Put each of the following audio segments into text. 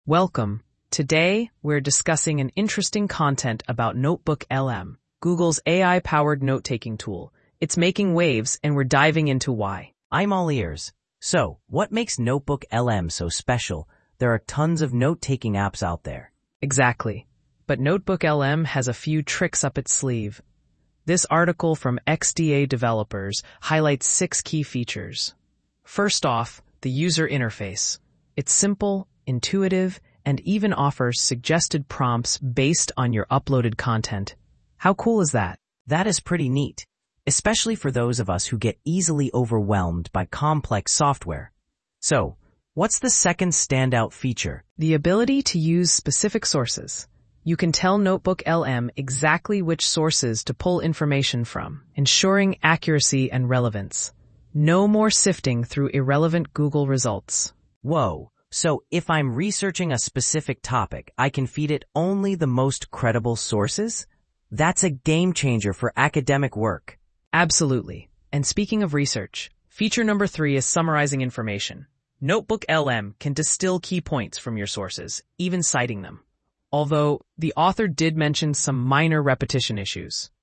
Welcome. Today, we're discussing an interesting content about Notebook LM, Google's AI-powered note-taking tool. It's making waves, and we're diving into why. I'm all ears. So, what makes Notebook LM so special? There are tons of note-taking apps out there. Exactly. But Notebook LM has a few tricks up its sleeve. This article from XDA Developers highlights 6 key features. First off, the user interface. It's simple, intuitive, and even offers suggested prompts based on your uploaded content. How cool is that? That is pretty neat, especially for those of us who get easily overwhelmed by complex software. So, what's the second standout feature? The ability to use specific sources. You can tell Notebook LM exactly which sources to pull information from, ensuring accuracy and relevance. No more sifting through irrelevant Google results. Whoa, so if I'm researching a specific topic, I can feed it only the most credible sources? That's a game changer for academic work. Absolutely. And speaking of research, feature number 3 is summarizing information. Notebook LM can distill key points from your sources, even citing them. Although, the author did mention some minor repetition issues.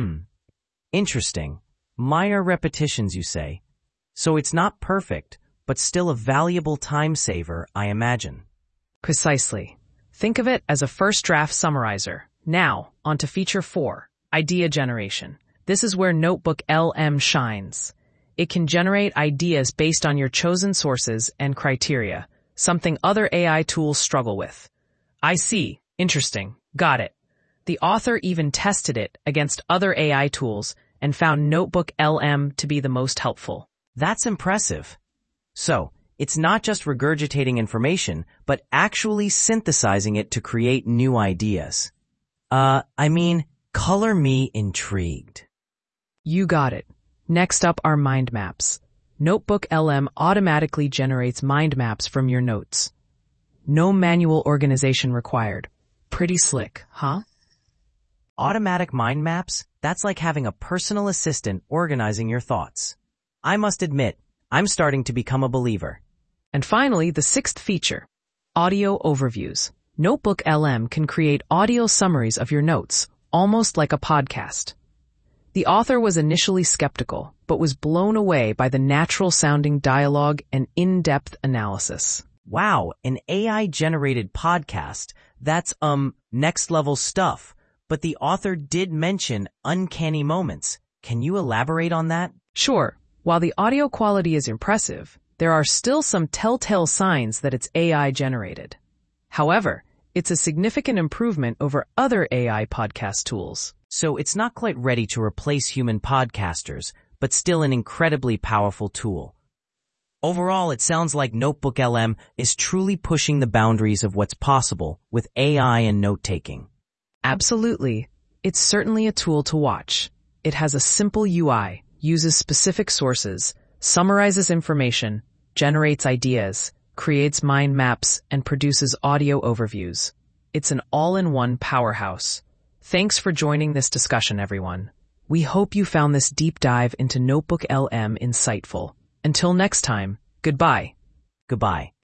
Interesting. Minor repetitions, you say? So it's not perfect, but still a valuable time saver, I imagine. Precisely. Think of it as a first draft summarizer. Now, on to feature 4, idea generation. This is where Notebook LM shines. It can generate ideas based on your chosen sources and criteria, something other AI tools struggle with. I see. Interesting. Got it. The author even tested it against other AI tools and found Notebook LM to be the most helpful. That's impressive. So, it's not just regurgitating information, but actually synthesizing it to create new ideas. Color me intrigued. You got it. Next up are mind maps. Notebook LM automatically generates mind maps from your notes. No manual organization required. Pretty slick, huh? Automatic mind maps? That's like having a personal assistant organizing your thoughts. I must admit, I'm starting to become a believer. And finally, the 6th feature, audio overviews. Notebook LM can create audio summaries of your notes, almost like a podcast. The author was initially skeptical, but was blown away by the natural-sounding dialogue and in-depth analysis. Wow, an AI-generated podcast? That's, next-level stuff. But the author did mention uncanny moments. Can you elaborate on that? Sure. While the audio quality is impressive, there are still some telltale signs that it's AI-generated. However, it's a significant improvement over other AI podcast tools. So it's not quite ready to replace human podcasters, but still an incredibly powerful tool. Overall, it sounds like Notebook LM is truly pushing the boundaries of what's possible with AI and note-taking. Absolutely. It's certainly a tool to watch. It has a simple UI, uses specific sources, summarizes information, generates ideas, creates mind maps, and produces audio overviews. It's an all-in-one powerhouse. Thanks for joining this discussion, everyone. We hope you found this deep dive into Notebook LM insightful. Until next time, goodbye. Goodbye.